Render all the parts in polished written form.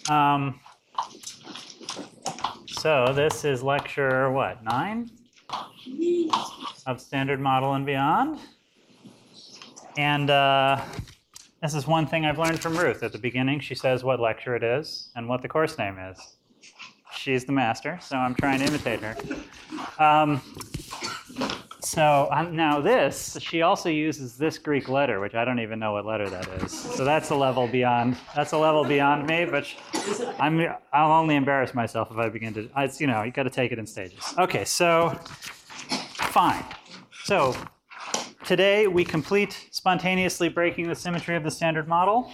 So this is lecture, what, 9? Of Standard Model and Beyond. And this is one thing I've learned from Ruth. At the beginning, she says what lecture it is and what the course name is. She's the master, so I'm trying to imitate her. Now this, she also uses this Greek letter, which I don't even know what letter that is. So that's a level beyond. That's a level beyond me. But I'll only embarrass myself if I begin to. You got to take it in stages. Okay, so fine. So today we complete spontaneously breaking the symmetry of the Standard Model.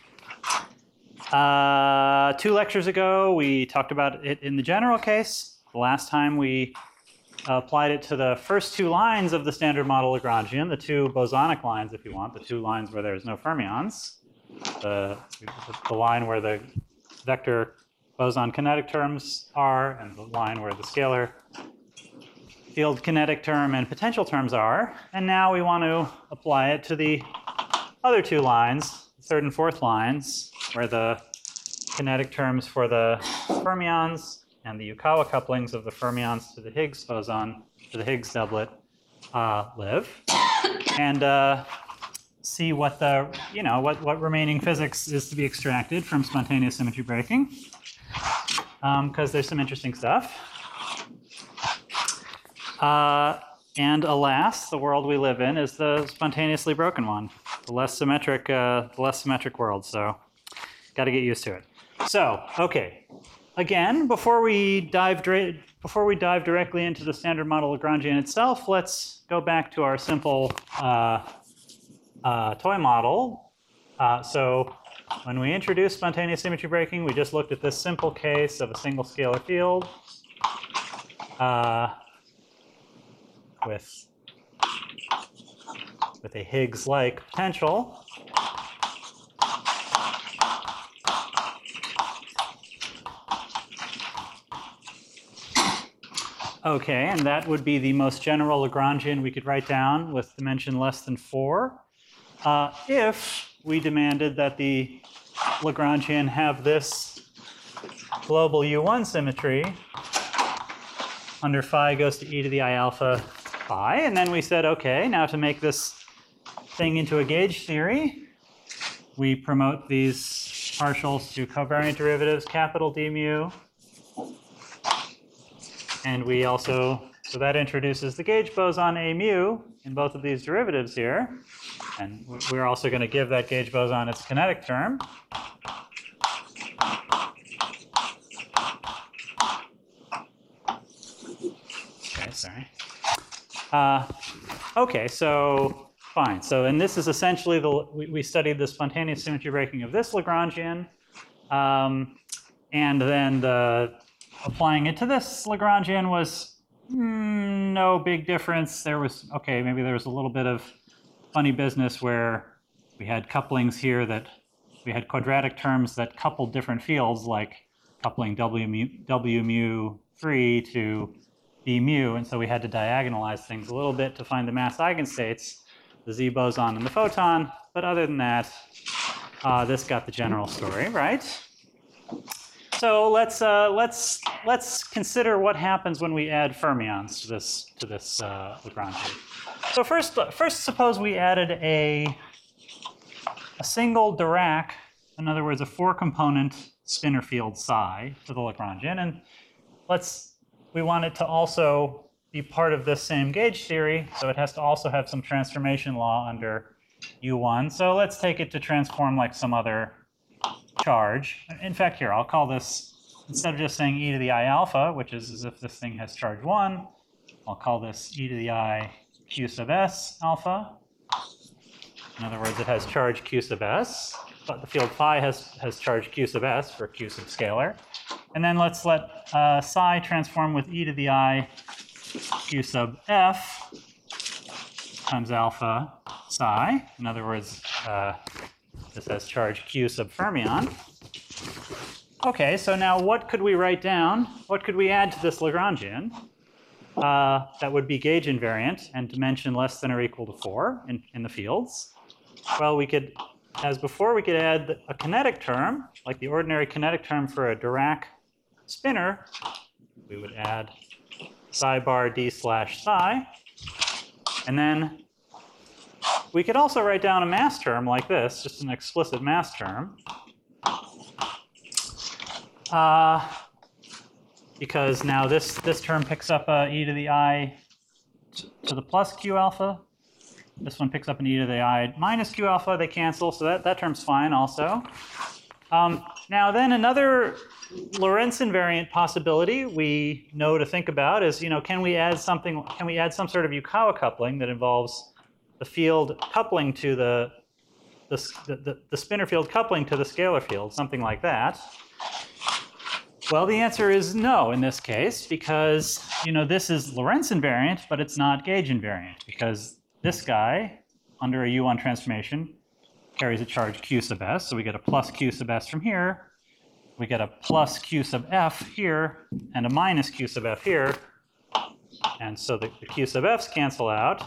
2 lectures ago we talked about it in the general case. The last time we applied it to the first 2 lines of the Standard Model Lagrangian, the 2 bosonic lines, if you want, the 2 lines where there's no fermions, the line where the vector boson kinetic terms are, and the line where the scalar field kinetic term and potential terms are. And now we want to apply it to the other 2 lines, the 3rd and 4th lines, where the kinetic terms for the fermions and the Yukawa couplings of the fermions to the Higgs boson, to the Higgs doublet, live, and see what the what remaining physics is to be extracted from spontaneous symmetry breaking, because there's some interesting stuff. And alas, the world we live in is the spontaneously broken one, the less symmetric world. So, got to get used to it. So, okay. Again, before we dive directly into the Standard Model Lagrangian itself, let's go back to our simple toy model. So when we introduced spontaneous symmetry breaking, we just looked at this simple case of a single scalar field with a Higgs-like potential. Okay, and that would be the most general Lagrangian we could write down with dimension less than 4 if we demanded that the Lagrangian have this global U1 symmetry under phi goes to e to the I alpha phi. And then we said, okay, now to make this thing into a gauge theory, we promote these partials to covariant derivatives capital D mu. And we also, so that introduces the gauge boson A mu in both of these derivatives here. And we're also going to give that gauge boson its kinetic term. Okay, sorry. Okay, so fine. So, and this is essentially we studied the spontaneous symmetry breaking of this Lagrangian. And then applying it to this Lagrangian was no big difference. There was, maybe there was a little bit of funny business where we had couplings here that we had quadratic terms that coupled different fields, like coupling W mu 3 to B mu. And so we had to diagonalize things a little bit to find the mass eigenstates, the Z boson and the photon. But other than that, this got the general story, right? So let's consider what happens when we add fermions to this Lagrangian. So first, suppose we added a single Dirac, in other words, a 4-component spinor field psi to the Lagrangian, and we want it to also be part of this same gauge theory, so it has to also have some transformation law under U1. So let's take it to transform like some other charge. In fact, here, I'll call this, instead of just saying e to the I alpha, which is as if this thing has charge 1, I'll call this e to the I q sub s alpha. In other words, it has charge q sub s, but the field phi has charge q sub s for q sub scalar. And then let's let psi transform with e to the I q sub f times alpha psi. In other words, this has charge q sub fermion. Okay, so now what could we write down? What could we add to this Lagrangian that would be gauge invariant and dimension less than or equal to 4 in the fields? Well, we could as before, we could add a kinetic term, like the ordinary kinetic term for a Dirac spinner. We would add psi bar d slash psi. And then we could also write down a mass term like this, just an explicit mass term. Because now this term picks up e to the I to the plus q alpha. This one picks up an e to the I minus q alpha. They cancel, so that term's fine also. Now then another Lorentz invariant possibility we know to think about is, can we add some sort of Yukawa coupling that involves the field coupling to the spinor field coupling to the scalar field, something like that? Well, the answer is no in this case, because this is Lorentz invariant, but it's not gauge invariant, because this guy under a U1 transformation carries a charge q sub s, so we get a plus q sub s from here. We get a plus q sub f here and a minus q sub f here, and so the q sub f's cancel out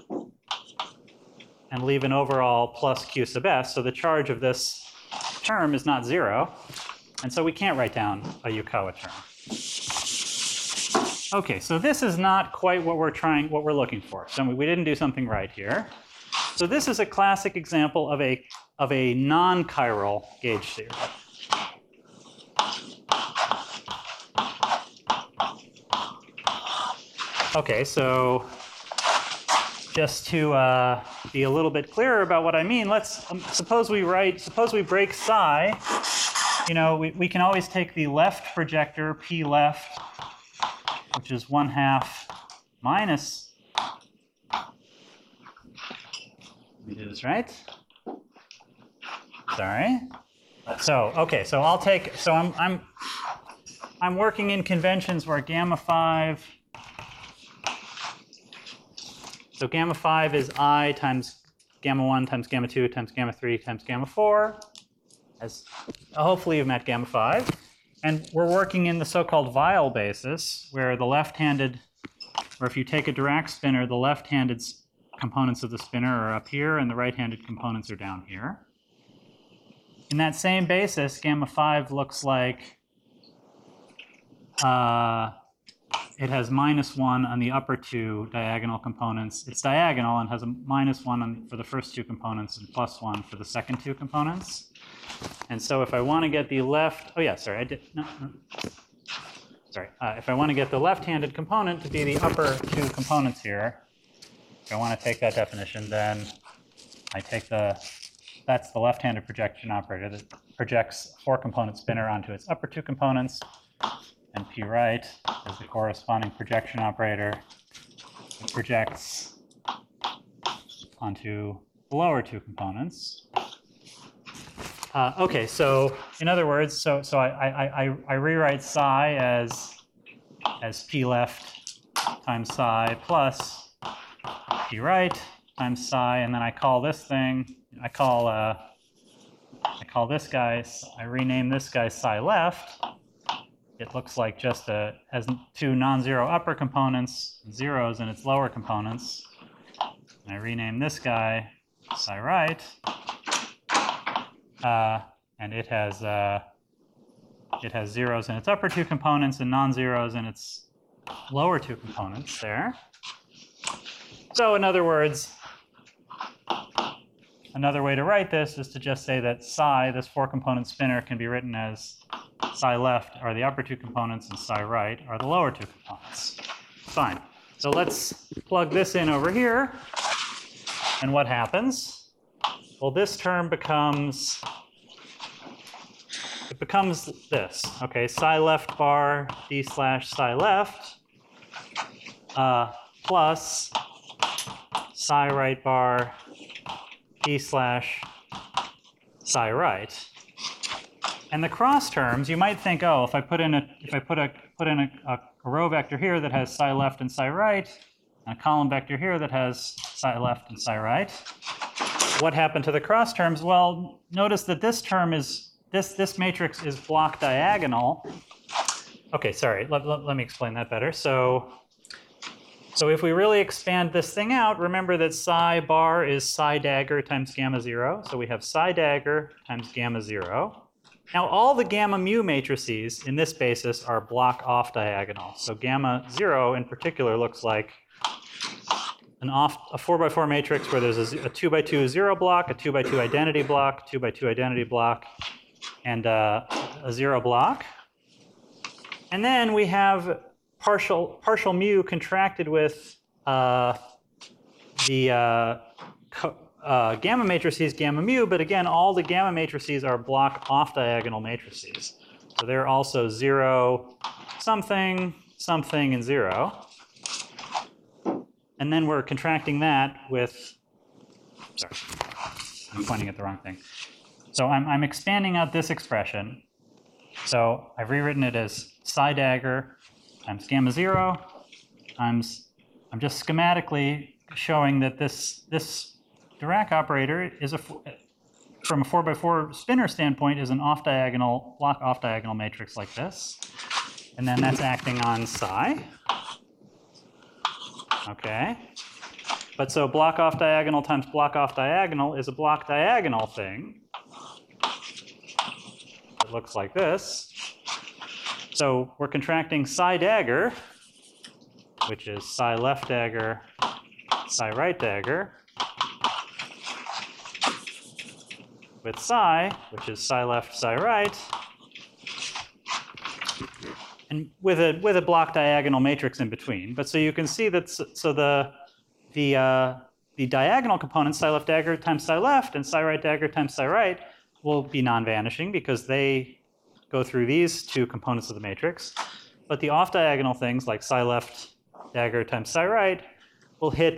and leave an overall plus q sub s. So the charge of this term is not 0. And so we can't write down a Yukawa term. Okay, so this is not quite what we're looking for. So we didn't do something right here. So this is a classic example of a non-chiral gauge theory. Okay, so just to be a little bit clearer about what I mean, let's suppose we break psi. We can always take the left projector, P left, which is 1/2 minus. Let me do this right. Sorry. So I'll take. So I'm working in conventions where gamma 5. So gamma 5 is I times gamma 1 times gamma 2 times gamma 3 times gamma 4. As hopefully you've met gamma 5. And we're working in the so-called Weyl basis, where the left-handed, or if you take a Dirac spinner, the left-handed components of the spinner are up here and the right-handed components are down here. In that same basis, gamma 5 looks like it has -1 on the upper two diagonal components. It's diagonal and has a -1 for the first two components and +1 for the second two components. And so if I want to get the left, if I want to get the left-handed component to be the upper two components here, if I want to take that definition, then I take that's the left-handed projection operator that projects a 4-component spinner onto its upper two components, and P right is the corresponding projection operator that projects onto the lower two components. Okay, so in other words, so I rewrite psi as P left times psi plus P right times psi, and then I call this thing, I call this guy, I rename this guy psi left. It looks like just has two non-zero upper components, zeros in its lower components. And I rename this guy psi right. And it has zeros in its upper two components and non-zeros in its lower two components there. So in other words, another way to write this is to just say that psi, this 4-component spinner, can be written as psi left are the upper two components and psi right are the lower two components. Fine. So let's plug this in over here. And what happens? Well, this term becomes this. Okay, psi left bar d slash psi left plus psi right bar d slash psi right. And the cross terms, you might think, oh, if I put in a row vector here that has psi left and psi right, and a column vector here that has psi left and psi right, what happened to the cross terms? Well, notice that this term is this matrix is block diagonal. Okay, sorry. Let me explain that better. So So if we really expand this thing out, remember that psi bar is psi dagger times gamma 0. So we have psi dagger times gamma 0. Now all the gamma mu matrices in this basis are block off diagonal. So gamma 0 in particular looks like a 4x4 matrix where there's a 2x2 0 block, a 2x2 identity block, 2x2 identity block, and a 0 block. And then we have partial mu contracted with the gamma matrices, gamma mu, but again, all the gamma matrices are block off diagonal matrices. So they're also 0, something, something, and 0. And then we're contracting that with, sorry, I'm pointing at the wrong thing. So I'm expanding out this expression. So I've rewritten it as psi dagger times gamma 0 times, I'm just schematically showing that this Dirac operator is from a 4x4 spinor standpoint is an off-diagonal, block off-diagonal matrix like this. And then that's acting on psi. Okay. But so block off diagonal times block off diagonal is a block diagonal thing. It looks like this. So we're contracting psi dagger, which is psi left dagger, psi right dagger, with psi, which is psi left, psi right, and with a block diagonal matrix in between. But so you can see that the diagonal components, psi left dagger times psi left and psi right dagger times psi right, will be non-vanishing because they go through these two components of the matrix. But the off-diagonal things like psi left dagger times psi right will hit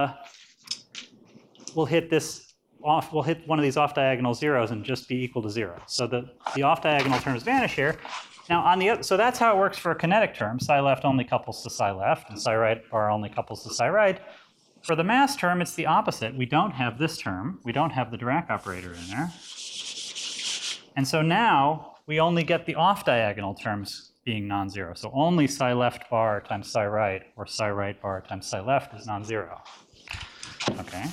one of these off-diagonal zeros and just be equal to 0. So the off-diagonal terms vanish here. Now on the other, so that's how it works for a kinetic term. Psi left only couples to psi left, and psi right bar only couples to psi right. For the mass term, it's the opposite. We don't have this term. We don't have the Dirac operator in there. And so now we only get the off-diagonal terms being non-zero. So only psi left bar times psi right, or psi right bar times psi left is non-zero. Okay.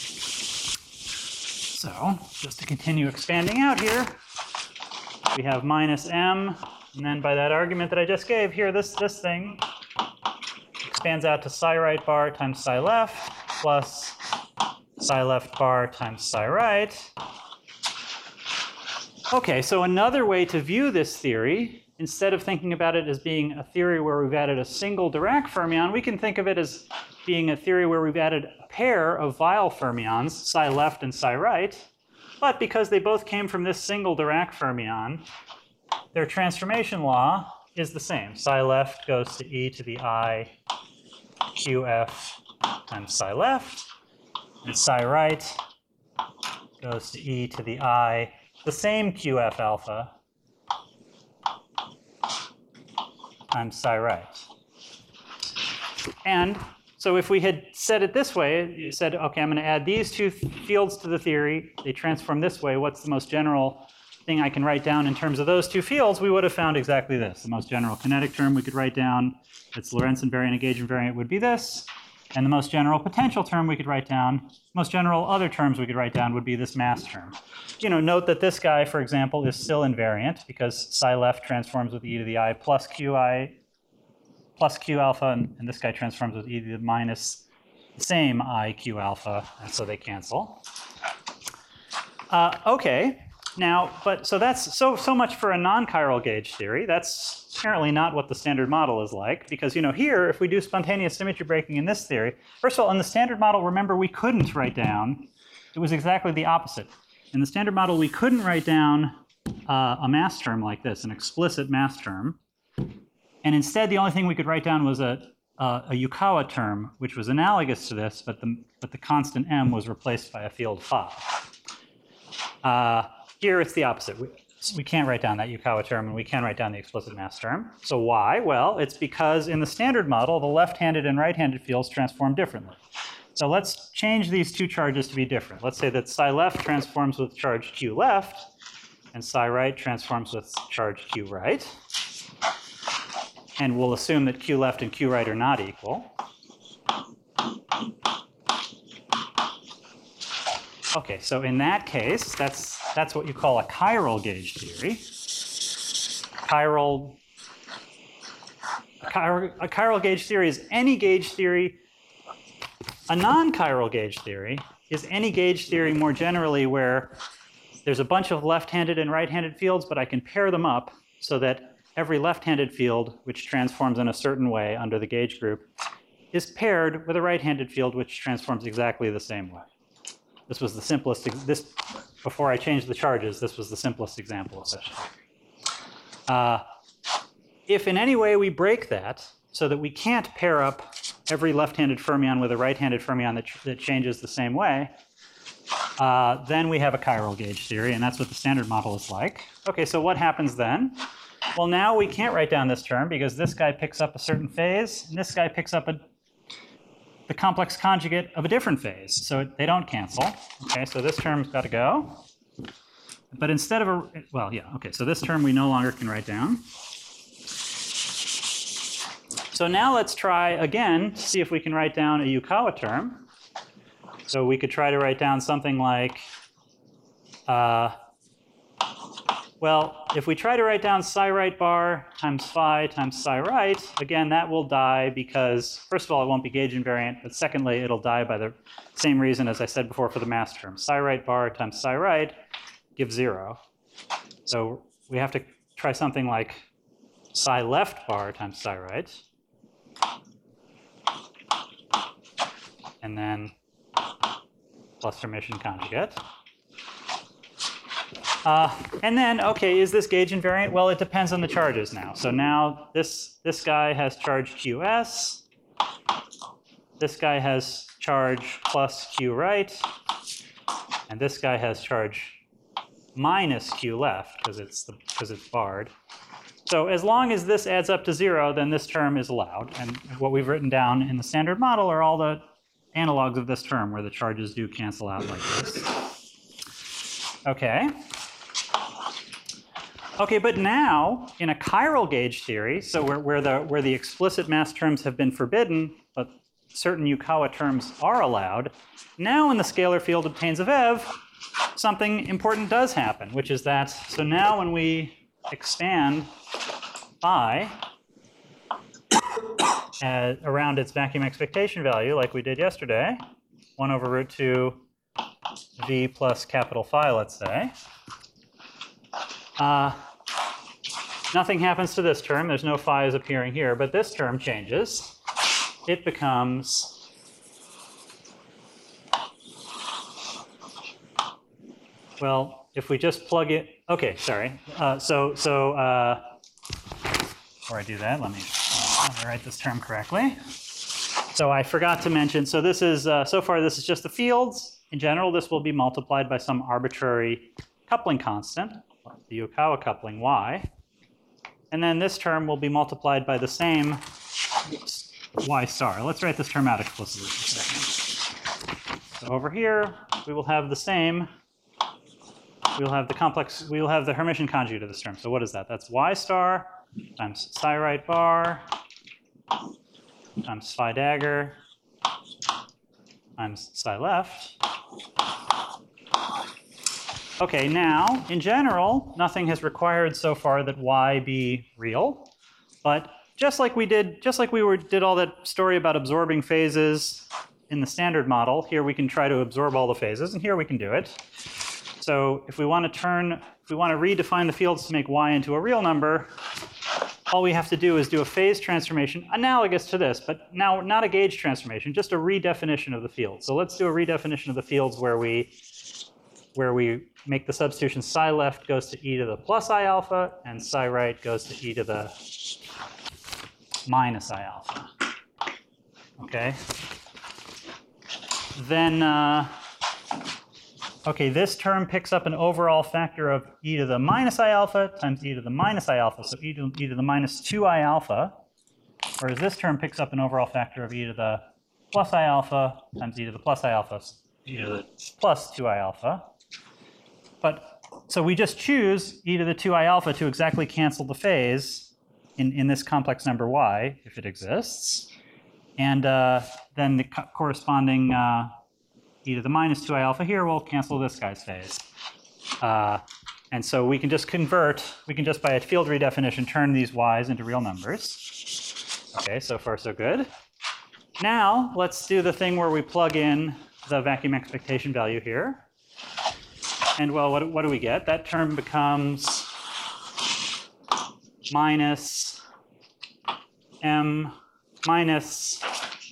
So just to continue expanding out here, we have minus m, and then by that argument that I just gave here, this thing expands out to psi right bar times psi left plus psi left bar times psi right. Okay, so another way to view this theory, instead of thinking about it as being a theory where we've added a single Dirac fermion, we can think of it as being a theory where we've added a pair of Weyl fermions, psi left and psi right. But because they both came from this single Dirac fermion, their transformation law is the same. Psi left goes to e to the I qf times psi left, and psi right goes to e to the I, the same qf alpha times psi right. And so if we had said it this way, you said, okay, I'm going to add these two fields to the theory. They transform this way. What's the most general thing I can write down in terms of those two fields? We would have found exactly this. The most general kinetic term we could write down, its Lorentz invariant and gauge invariant would be this. And the most general potential term we could write down, most general other terms we could write down would be this mass term. You know, note that this guy, for example, is still invariant because psi left transforms with e to the I plus qi plus q alpha, and this guy transforms with e to the minus the same I q alpha, and so they cancel. Okay, now, but so that's so much for a non-chiral gauge theory. That's apparently not what the standard model is like, because you know here, if we do spontaneous symmetry breaking in this theory, first of all, in the standard model, remember we couldn't write down. It was exactly the opposite. In the standard model, we couldn't write down a mass term like this, an explicit mass term. And instead, the only thing we could write down was a Yukawa term, which was analogous to this, but the constant m was replaced by a field phi. Here, it's the opposite. We can't write down that Yukawa term, and we can write down the explicit mass term. So why? Well, it's because in the standard model, the left-handed and right-handed fields transform differently. So let's change these two charges to be different. Let's say that psi left transforms with charge q left, and psi right transforms with charge q right. And we'll assume that q left and q right are not equal. Okay, so in that case, that's what you call a chiral gauge theory. A chiral gauge theory is any gauge theory. A non-chiral gauge theory is any gauge theory more generally where there's a bunch of left-handed and right-handed fields, but I can pair them up so that every left-handed field, which transforms in a certain way under the gauge group, is paired with a right-handed field, which transforms exactly the same way. This was the simplest, before I changed the charges, this was the simplest example of such a theory. If in any way we break that so that we can't pair up every left-handed fermion with a right-handed fermion that changes the same way, then we have a chiral gauge theory, and that's what the standard model is like. Okay, so what happens then? Well, now we can't write down this term because this guy picks up a certain phase, and this guy picks up the complex conjugate of a different phase, so they don't cancel. Okay, so this term's got to go. But instead of so this term we no longer can write down. So now let's try again to see if we can write down a Yukawa term. So we could try to write down something like, if we try to write down psi right bar times phi times psi right, again, that will die because, first of all, it won't be gauge invariant, but secondly, it'll die by the same reason as I said before for the mass term. Psi right bar times psi right gives 0. So we have to try something like psi left bar times psi right. And then plus Hermitian conjugate. And then, okay, is this gauge invariant? Well, it depends on the charges now. So now this guy has charge QS. This guy has charge plus Q right. And this guy has charge minus Q left because it's barred. So as long as this adds up to 0, then this term is allowed. And what we've written down in the standard model are all the analogs of this term where the charges do cancel out like this. Okay. Okay, but now in a chiral gauge theory, so where the explicit mass terms have been forbidden, but certain Yukawa terms are allowed, now when the scalar field obtains a Vev, something important does happen, which is that, so now when we expand phi around its vacuum expectation value, like we did yesterday, 1 over root 2 v plus capital phi, let's say. Nothing happens to this term. There's no phi's appearing here, but this term changes. It becomes if we just plug it, okay, sorry. Before I do that, let me write this term correctly. So I forgot to mention, so this is, so far this is just the fields. In general, this will be multiplied by some arbitrary coupling constant, the Yukawa coupling y. And then this term will be multiplied by the same y star. Let's write this term out explicitly for a second. So over here, we will have the same, we will have the Hermitian conjugate of this term. So what is that? That's y star times psi right bar times phi dagger times psi left. Okay, now, in general, nothing has required so far that y be real. But just like we did all that story about absorbing phases in the standard model, here we can try to absorb all the phases, and here we can do it. So if we want to redefine the fields to make y into a real number, all we have to do is do a phase transformation analogous to this, but now not a gauge transformation, just a redefinition of the field. So let's do a redefinition of the fields where we make the substitution psi left goes to e to the plus I alpha, and psi right goes to e to the minus I alpha. Okay. Then, okay, this term picks up an overall factor of e to the minus I alpha times e to the minus I alpha, so e to the minus 2I alpha, whereas this term picks up an overall factor of e to the plus I alpha times e to the plus I alpha, e to the plus 2I alpha. But so we just choose e to the 2I alpha to exactly cancel the phase in this complex number y, if it exists. And then the corresponding e e to the minus 2I alpha here will cancel this guy's phase. And so we can just convert, we can just by a field redefinition turn these y's into real numbers. Okay, so far so good. Now let's do the thing where we plug in the vacuum expectation value here. And well, what do we get? That term becomes minus m minus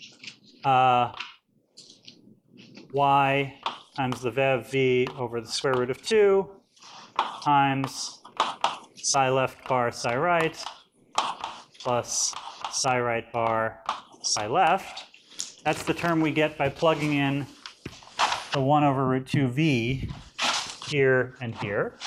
y times the vev v over the square root of 2 times psi left bar psi right plus psi right bar psi left. That's the term we get by plugging in the 1 over root 2v here and here.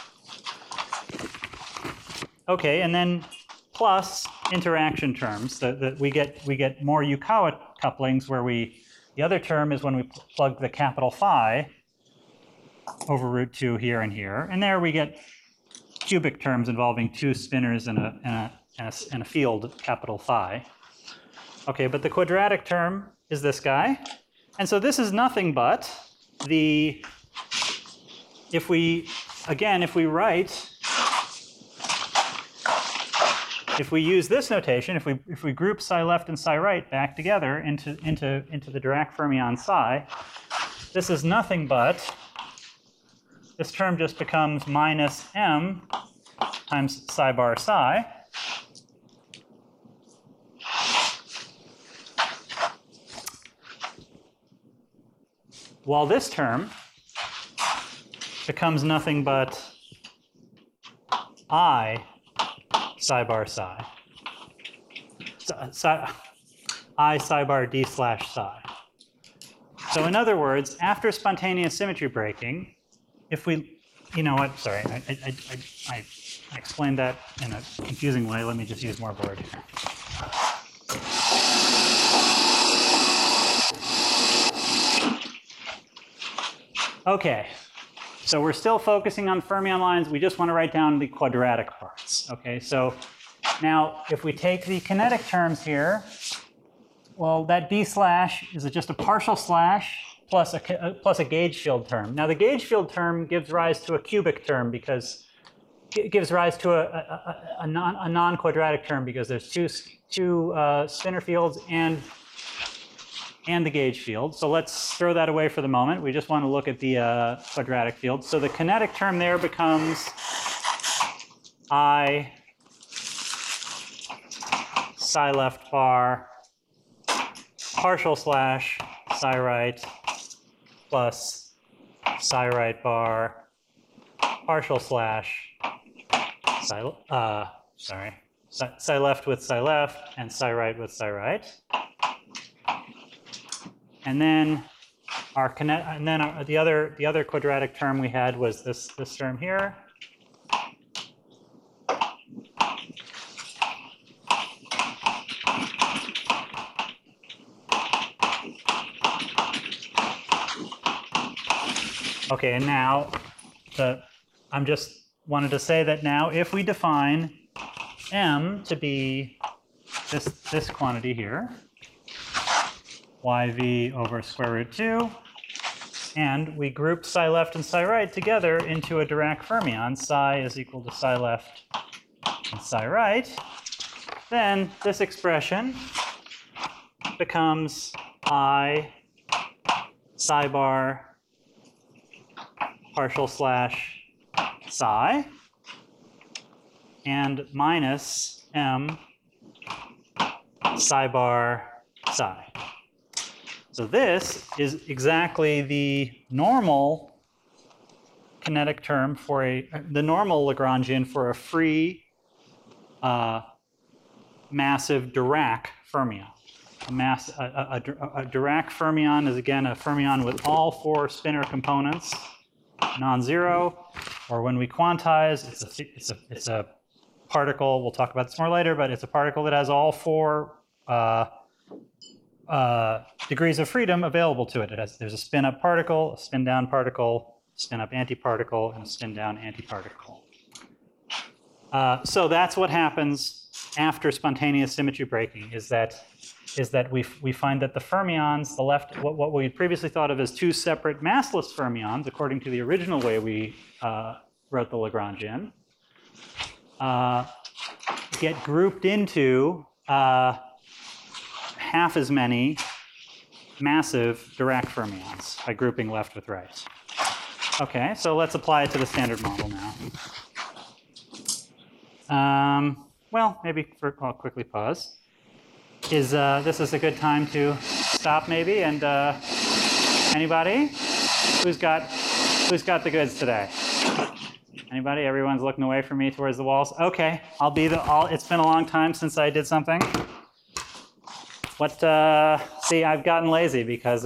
Okay, and then plus interaction terms. We get more Yukawa couplings where the other term is when we plug the capital phi over root 2 here and here. And there we get cubic terms involving two spinors and a field capital phi. Okay, but the quadratic term is this guy. And so this is nothing but the, if we use this notation, if we group psi left and psi right back together into the Dirac fermion psi, this is nothing but, this term just becomes minus m times psi bar psi. While this term becomes nothing but I psi bar psi. I psi bar d slash psi. So in other words, after spontaneous symmetry breaking, if we, you know what, sorry, I explained that in a confusing way. Let me just use more board here. Okay, so we're still focusing on fermion lines. We just want to write down the quadratic parts. Okay, so now if we take the kinetic terms here, well, that d slash is just a partial slash plus a gauge field term. Now the gauge field term gives rise to a cubic term because it gives rise to a non-quadratic term because there's two spinor fields and the gauge field. So let's throw that away for the moment. We just want to look at the quadratic field. So the kinetic term there becomes I psi left bar partial slash psi right plus psi right bar partial slash psi left with psi left and psi right with psi right. And then the other quadratic term we had was this term here. Okay, and now I'm just wanted to say that now if we define m to be this quantity here, yv over square root 2, and we group psi left and psi right together into a Dirac fermion, psi is equal to psi left and psi right, then this expression becomes I psi bar partial slash psi and minus m psi bar psi. So this is exactly the normal kinetic term for the normal Lagrangian for a free massive Dirac fermion. A Dirac fermion is again a fermion with all four spinor components non-zero, or when we quantize, it's a particle. We'll talk about this more later, but it's a particle that has all four degrees of freedom available to it. There's a spin-up particle, a spin-down particle, spin-up antiparticle, and a spin-down antiparticle. So that's what happens after spontaneous symmetry breaking, is that is that we find that the fermions, the left, what we previously thought of as two separate massless fermions, according to the original way we wrote the Lagrangian, get grouped into half as many massive Dirac fermions by grouping left with right. Okay, so let's apply it to the standard model now. Well, maybe I'll quickly pause. This is a good time to stop maybe, and anybody? Who's got the goods today? Anybody? Everyone's looking away from me towards the walls. Okay, I'll be it's been a long time since I did something. See, I've gotten lazy because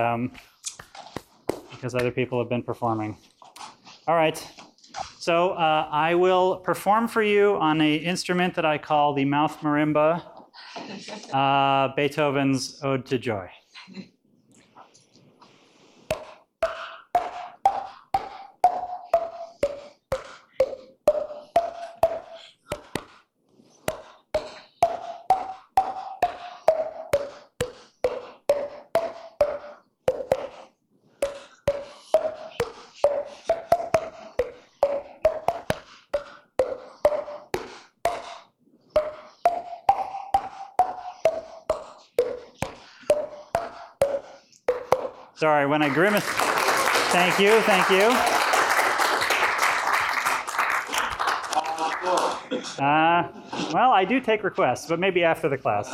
because other people have been performing. All right, so I will perform for you on an instrument that I call the mouth marimba, Beethoven's Ode to Joy. Sorry, when I grimace. Thank you, thank you. Well, I do take requests, but maybe after the class.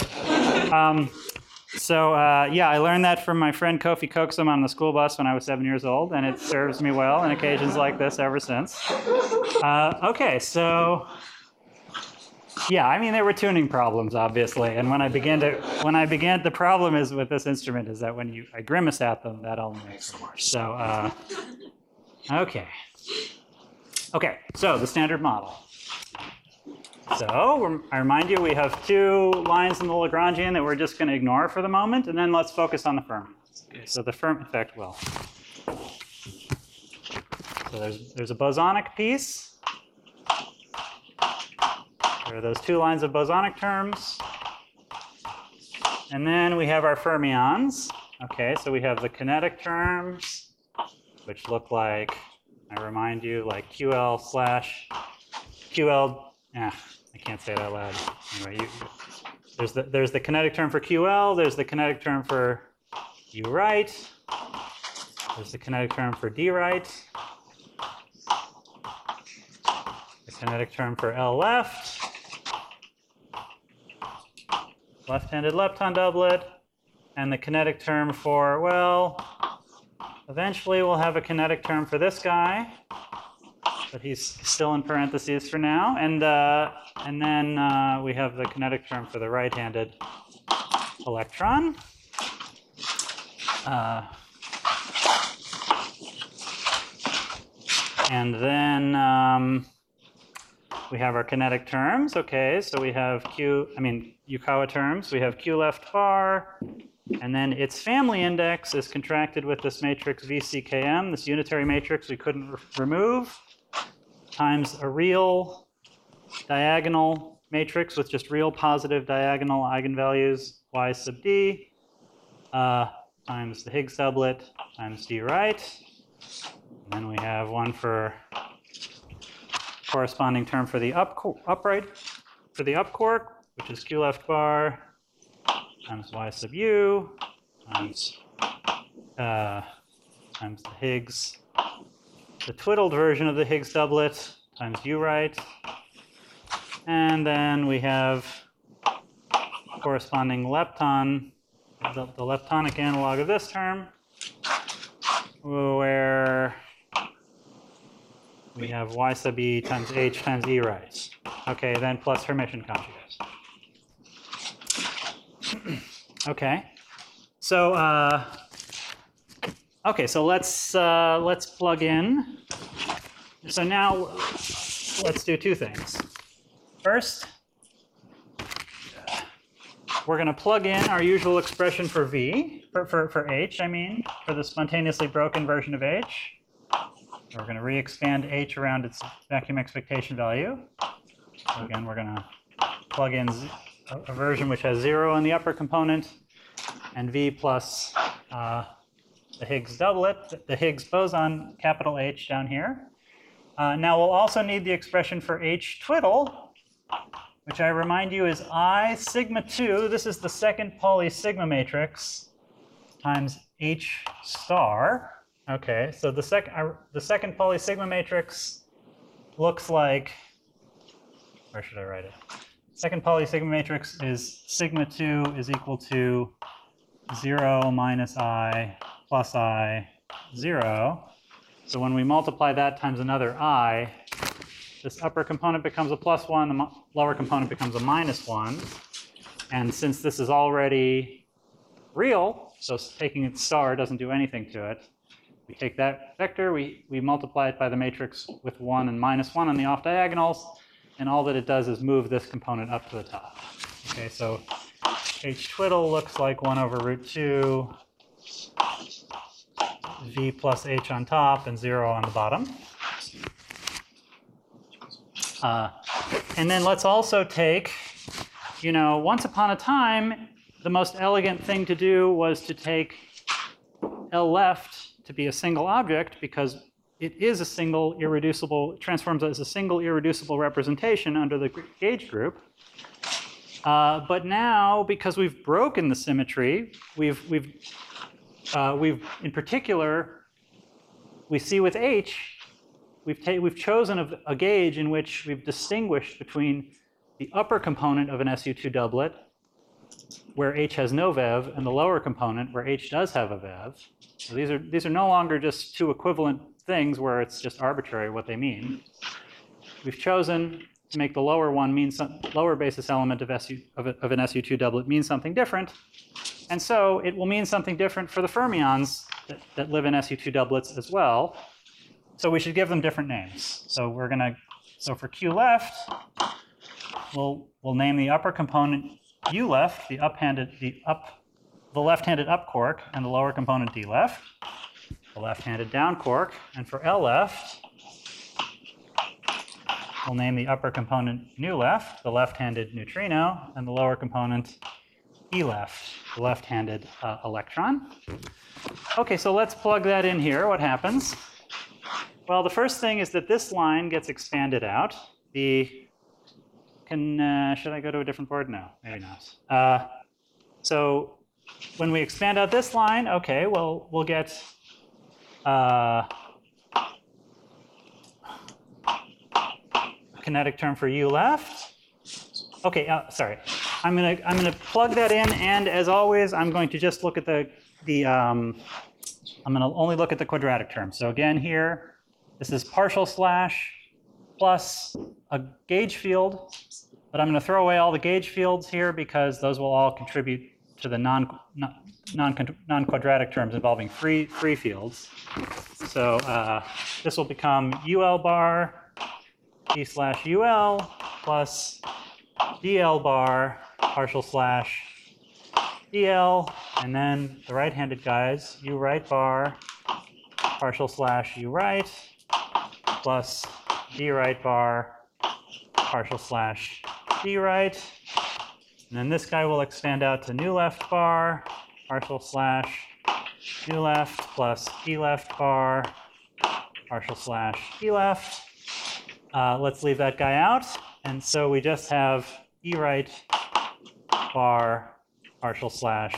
Yeah, I learned that from my friend Kofi Koksum on the school bus when I was 7 years old, and it serves me well on occasions like this ever since. Okay, so yeah, I mean, there were tuning problems, obviously, and the problem is with this instrument is that when I grimace at them, that only makes it worse. So, okay, so the standard model. So I remind you, we have two lines in the Lagrangian that we're just going to ignore for the moment, and then let's focus on the fermions. Okay, so the effect will. So there's a bosonic piece. There are those two lines of bosonic terms. And then we have our fermions. Okay, so we have the kinetic terms, which look like, I remind you, like QL slash QL. I can't say it out loud. Anyway, there's the kinetic term for QL. There's the kinetic term for U right. There's the kinetic term for D right. The kinetic term for L left. Left-handed lepton doublet, and the kinetic term for, well, eventually we'll have a kinetic term for this guy, but he's still in parentheses for now, and then we have the kinetic term for the right-handed electron. And then we have our kinetic terms. Okay, so we have Yukawa terms. We have Q left bar, and then its family index is contracted with this matrix VCKM, this unitary matrix we couldn't remove, times a real diagonal matrix with just real positive diagonal eigenvalues, y sub d, times the Higgs doublet, times d right. And then we have one for corresponding term for the upright, for the up quark, which is Q left bar, times y sub u, times the Higgs, the twiddled version of the Higgs doublet, times u right. And then we have corresponding lepton, the leptonic analog of this term, where we have y sub e times h times e right. Okay, then plus Hermitian conjugate. Okay, so so let's plug in. So now let's do two things. First, we're going to plug in our usual expression for v, for h, I mean, for the spontaneously broken version of h. We're going to re-expand h around its vacuum expectation value. So again, we're going to plug in a version which has 0 in the upper component, and V plus the Higgs doublet, the Higgs boson, capital H down here. Now we'll also need the expression for H twiddle, which I remind you is I sigma 2. This is the second Pauli sigma matrix times H star. Okay, so the second Pauli sigma matrix looks like, where should I write it? Second Pauli sigma matrix is sigma 2 is equal to 0 minus I plus I 0. So when we multiply that times another I, this upper component becomes a plus 1, the lower component becomes a minus 1. And since this is already real, so taking its star doesn't do anything to it, we take that vector, we multiply it by the matrix with 1 and minus 1 on the off diagonals, and all that it does is move this component up to the top. Okay, so H twiddle looks like 1 over root 2, V plus H on top, and 0 on the bottom. And then let's also take, once upon a time, the most elegant thing to do was to take L left to be a single object because it is a single irreducible, transforms as a single irreducible representation under the gauge group. But now, because we've broken the symmetry, we've in particular, we see with H, we've chosen a gauge in which we've distinguished between the upper component of an SU2 doublet, where H has no VEV, and the lower component where H does have a VEV. So these are no longer just two equivalent things where it's just arbitrary what they mean. We've chosen to make the lower one mean lower basis element of an SU2 doublet mean something different, and so it will mean something different for the fermions that live in SU2 doublets as well. So we should give them different names. So for Q left, we'll name the upper component U left, the left-handed up quark, and the lower component D left, the left-handed down quark. And for L left, we'll name the upper component nu left, the left-handed neutrino, and the lower component E left, the left-handed electron. Okay, so let's plug that in here. What happens? Well, the first thing is that this line gets expanded out. Should I go to a different board? No, maybe not. So when we expand out this line, okay, well, we'll get a kinetic term for U left. Okay, sorry. I'm gonna plug that in, and as always, I'm going to just look at I'm gonna only look at the quadratic term. So again, here, this is partial slash plus a gauge field, but I'm going to throw away all the gauge fields here because those will all contribute to the non-quadratic terms involving free fields. So this will become UL bar D slash UL plus DL bar partial slash DL, and then the right-handed guys, U right bar partial slash U right plus D right bar partial slash D right. And then this guy will expand out to nu left bar partial slash nu left plus E left bar partial slash E left. Let's leave that guy out. And so we just have E right bar partial slash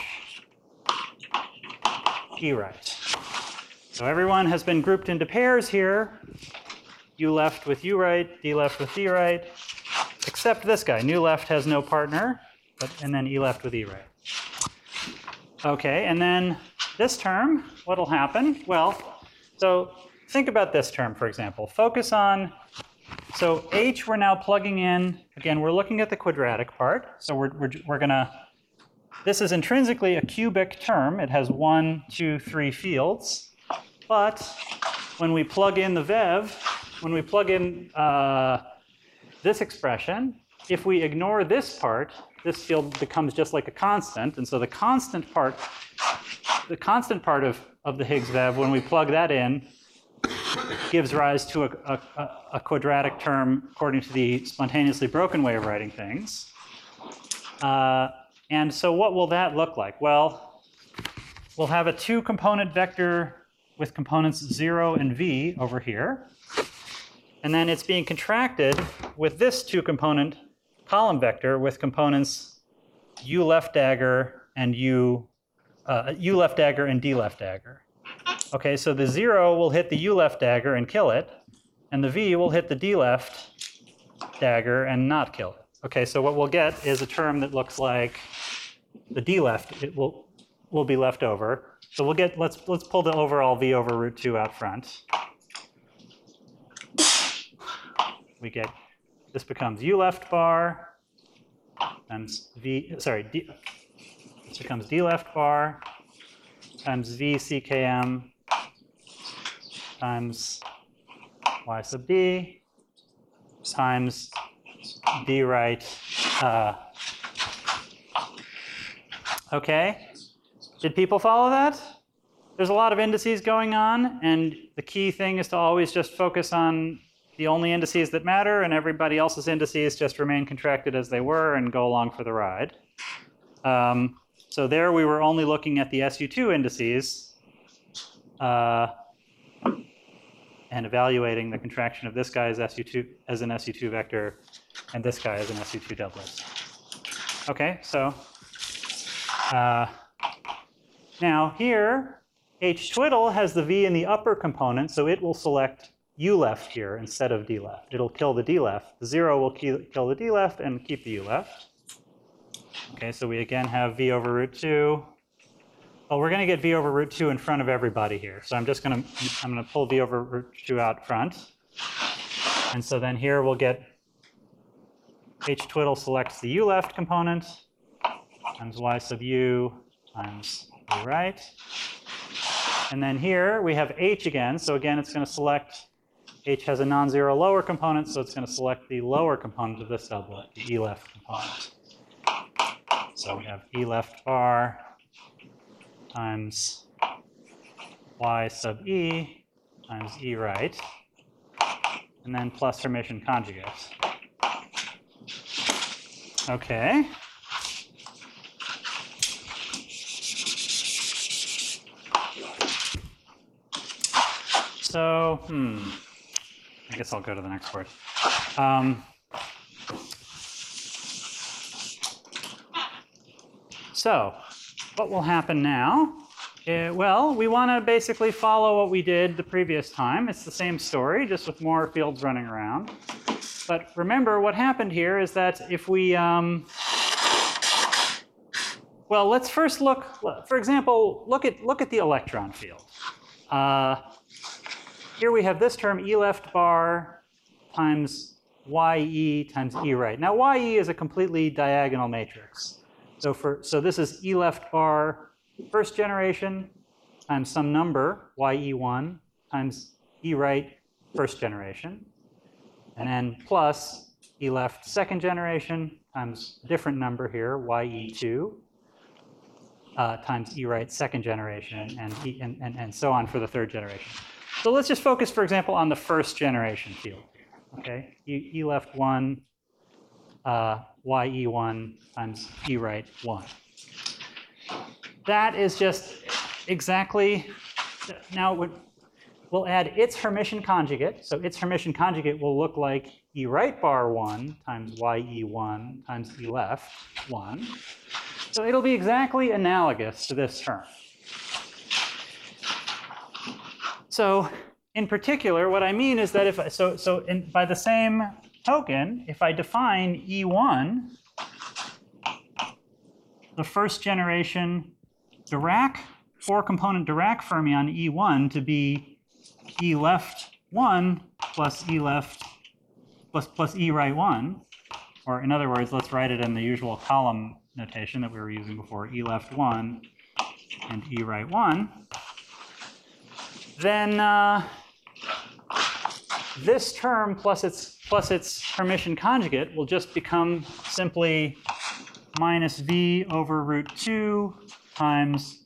E right. So everyone has been grouped into pairs here. U left with U right, D left with D right, except this guy. Nu left has no partner, and then E left with E right. Okay, and then this term, what'll happen? Well, so think about this term, for example. Focus on, so H we're now plugging in, again, we're looking at the quadratic part. So we're gonna, this is intrinsically a cubic term. It has 1, 2, 3 fields. But when we plug in the VEV, when we plug in this expression, if we ignore this part, this field becomes just like a constant. And so the constant part of the Higgs VEV, when we plug that in, gives rise to a quadratic term according to the spontaneously broken way of writing things. And so what will that look like? Well, we'll have a 2-component vector with components 0 and v over here. And then it's being contracted with this 2-component column vector with components u left dagger and u left dagger and d left dagger. Okay, so the 0 will hit the u left dagger and kill it, and the v will hit the d left dagger and not kill it. Okay, so what we'll get is a term that looks like the d left. It will be left over. So we'll get, let's pull the overall v over root 2 out front. We get, this becomes u left bar times this becomes d left bar times v ckm times y sub d times d right. Okay, did people follow that? There's a lot of indices going on, and the key thing is to always just focus on the only indices that matter, and everybody else's indices just remain contracted as they were and go along for the ride. So there we were only looking at the SU2 indices and evaluating the contraction of this guy as SU2 as an SU2 vector and this guy as an SU2 doublet. Okay, so now here, H twiddle has the V in the upper component, so it will select U left here instead of D left. It'll kill the D left. The 0 will kill the D left and keep the U left. Okay, so we again have V over root 2. Well, we're going to get V over root 2 in front of everybody here. So I'm going to pull V over root 2 out front. And so then here we'll get H twiddle selects the U left component times Y sub U times U right. And then here we have H again. So again, it's going to select, H has a non-zero lower component, so it's going to select the lower component of this doublet, the E left component. So we have E left bar times Y sub E times E right, and then plus Hermitian conjugate. Okay. So, I guess I'll go to the next word. So, what will happen now? Well, we want to basically follow what we did the previous time. It's the same story, just with more fields running around. But remember, what happened here is that if we, well, let's first look, for example, look at the electron field. Here we have this term E left bar times YE times E right. Now YE is a completely diagonal matrix. So this is E left bar first generation times some number, YE1 times E right first generation. And then plus E left second generation times a different number here, YE2 times E right second generation, and so on for the third generation. So let's just focus, for example, on the first generation field. Okay, E left 1, YE1 times E right 1. That is just exactly, now we'll add its Hermitian conjugate. So its Hermitian conjugate will look like E right bar 1 times YE1 times E left 1. So it'll be exactly analogous to this term. So in particular, what I mean is that if by the same token, if I define E1, the first generation Dirac, 4-component Dirac fermion E1 to be E left 1 plus E left plus E right 1, or in other words, let's write it in the usual column notation that we were using before, E left 1 and E right 1, then this term plus its Hermitian conjugate will just become simply minus V over root 2 times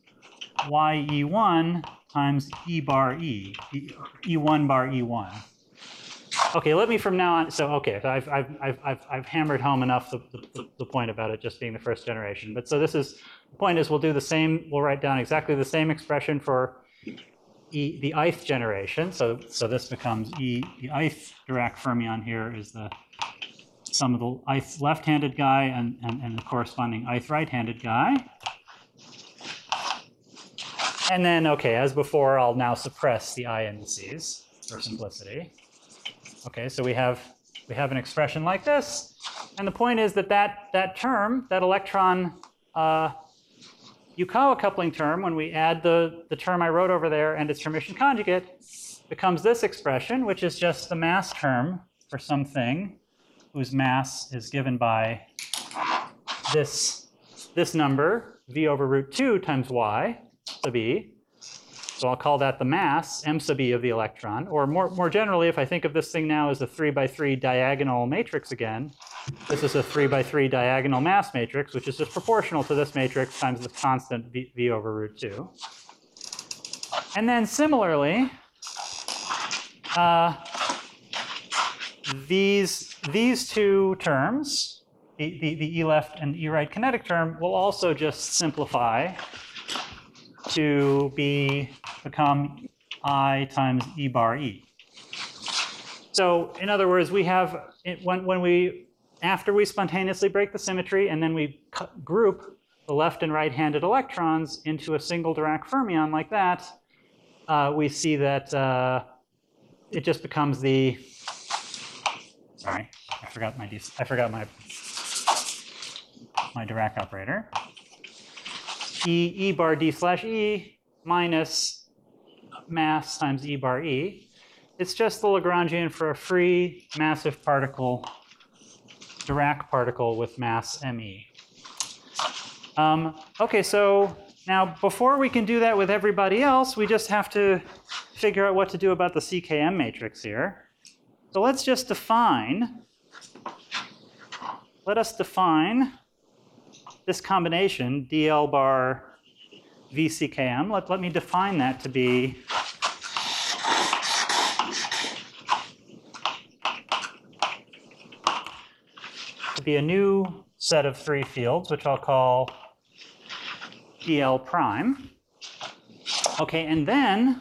YE1 times E bar E, E1 bar E1. Okay, let me from now on. So okay, so I've hammered home enough the point about it just being the first generation. But so this is the point is we'll do the same. We'll write down exactly the same expression for the ith generation. So this becomes the ith Dirac fermion here is the sum of the ith left-handed guy and the corresponding ith right-handed guy. And then, okay, as before, I'll now suppress the I indices for simplicity. Okay, so we have an expression like this, and the point is that that term, that electron Yukawa coupling term, when we add the term I wrote over there and its Hermitian conjugate, becomes this expression, which is just the mass term for something whose mass is given by this number, v over root 2 times y sub e. So I'll call that the mass, m sub e of the electron. Or more generally, if I think of this thing now as a 3 by 3 diagonal matrix again, this is a 3 by 3 diagonal mass matrix, which is just proportional to this matrix times the constant v over root 2. And then similarly, these two terms, the E left and E right kinetic term, will also just simplify to become I times E bar E. So in other words, we have, after we spontaneously break the symmetry and then we group the left and right-handed electrons into a single Dirac fermion like that, we see that it just becomes the, sorry, I forgot my Dirac operator. E bar D slash E minus mass times E bar E. It's just the Lagrangian for a free massive particle, Dirac particle with mass me. Okay, so now before we can do that with everybody else, we just have to figure out what to do about the CKM matrix here. So let's just define, let us define this combination, DL bar VCKM. Let me define that to be a new set of three fields, which I'll call DL prime. Okay, and then,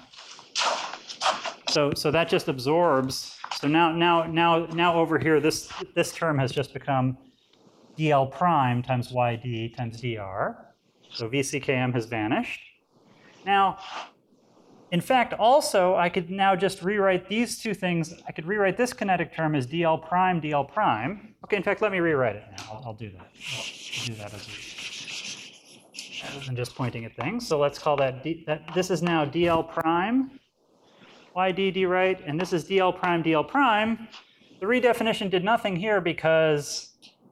so that just absorbs. So now over here, this term has just become DL prime times YD times DR. So VCKM has vanished. Now, in fact, also, I could now just rewrite these two things. I could rewrite this kinetic term as DL prime, DL prime. Okay, in fact, let me rewrite it now. I'll do that. I'll do that rather than just pointing at things. So let's call that, this is now DL prime, YD, D right, and this is DL prime, DL prime. The redefinition did nothing here because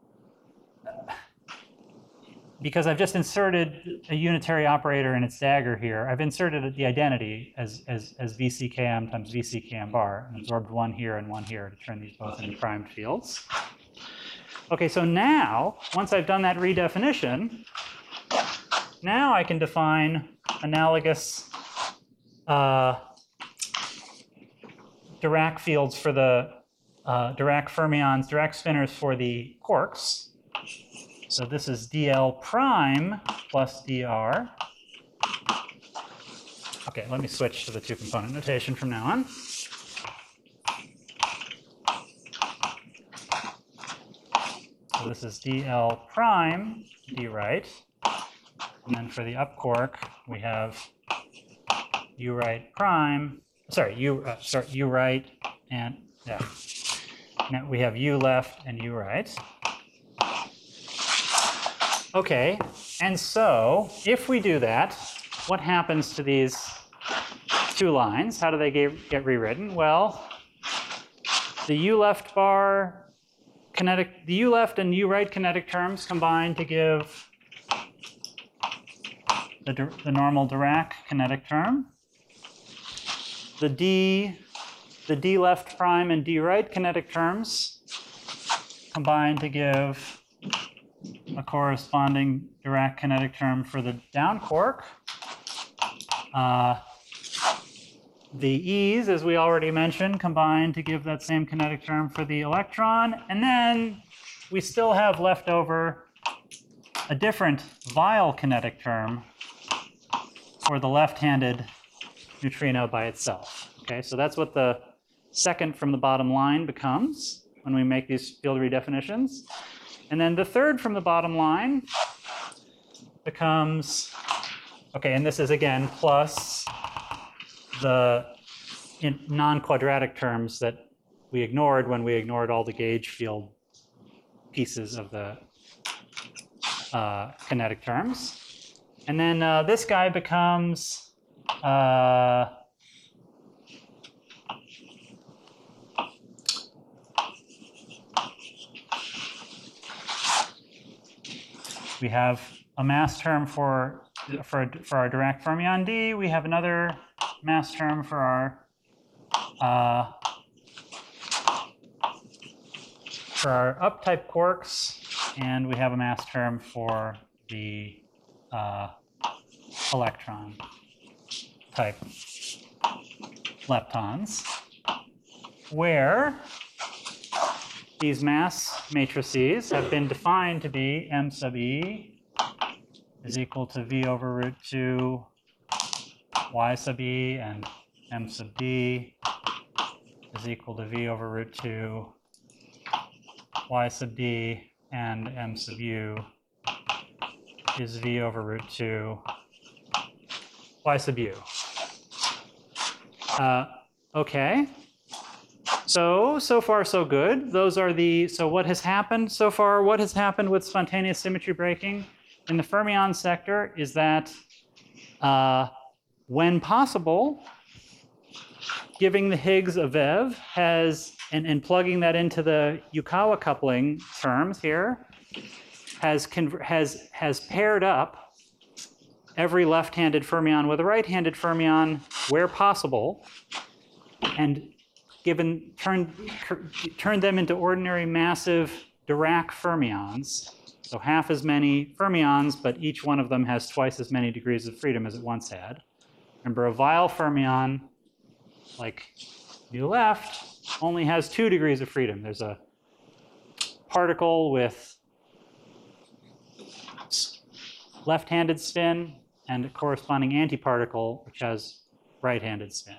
I've just inserted a unitary operator in its dagger here. I've inserted the identity as VCKM times VCKM bar and absorbed one here and one here to turn these both into primed fields. Okay, so now, once I've done that redefinition, now I can define analogous Dirac fields for the Dirac fermions, Dirac spinors for the quarks. So this is DL prime plus DR. Okay, let me switch to the two-component notation from now on. So this is DL prime, D right. And then for the up quark, we have U right prime, U right, and yeah. Now we have U left and U right. Okay, and so if we do that, what happens to these two lines? How do they get rewritten? Well, the U left bar kinetic, the U left and U right kinetic terms combine to give the normal Dirac kinetic term. The D left prime and D right kinetic terms combine to give a corresponding Dirac kinetic term for the down quark. The E's, as we already mentioned, combine to give that same kinetic term for the electron. And then we still have left over a different Weyl kinetic term for the left-handed neutrino by itself. Okay, so that's what the second from the bottom line becomes when we make these field redefinitions. And then the third from the bottom line becomes, okay, and this is again plus the non-quadratic terms that we ignored when we ignored all the gauge field pieces of the kinetic terms. And then this guy becomes we have a mass term for our Dirac fermion D. We have another mass term for our up-type quarks, and we have a mass term for the electron type leptons, where these mass matrices have been defined to be m sub e is equal to v over root 2 y sub e, and m sub d is equal to v over root 2 y sub d, and m sub u is v over root 2 y sub u. Okay. So far so good. Those are so what has happened so far, what has happened with spontaneous symmetry breaking in the fermion sector is that when possible, giving the Higgs a VEV and plugging that into the Yukawa coupling terms here has paired up every left-handed fermion with a right-handed fermion where possible, and turned them into ordinary massive Dirac fermions. So half as many fermions, but each one of them has twice as many degrees of freedom as it once had. Remember, a Weyl fermion, like the left, only has 2 degrees of freedom. There's a particle with left-handed spin and a corresponding antiparticle which has right-handed spin.